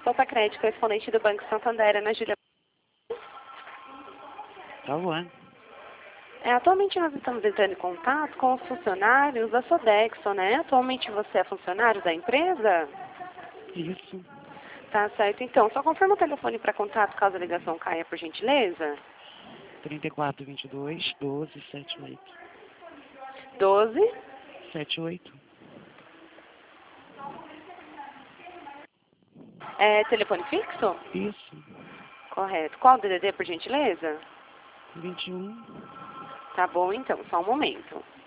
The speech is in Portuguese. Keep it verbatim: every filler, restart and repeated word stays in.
Solta Crédito, correspondente do Banco Santander, Ana Júlia. Tá bom. É, atualmente nós estamos entrando em contato com os funcionários da Sodexo, né? Atualmente você é funcionário da empresa? Isso. Tá certo, então. Só confirma o telefone para contato caso a ligação caia, por gentileza. trinta e quatro, vinte e dois, doze, setenta e oito. doze. setenta e oito. É telefone fixo? Isso. Correto. Qual o D D D, por gentileza? vinte e um. Tá bom, então. Só um momento.